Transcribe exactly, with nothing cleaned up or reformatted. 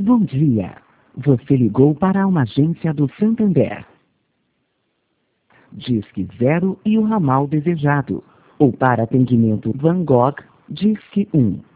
Bom dia. Você ligou para uma agência do Santander. Disque zero e o ramal desejado. Ou para atendimento Van Gogh, Disque um.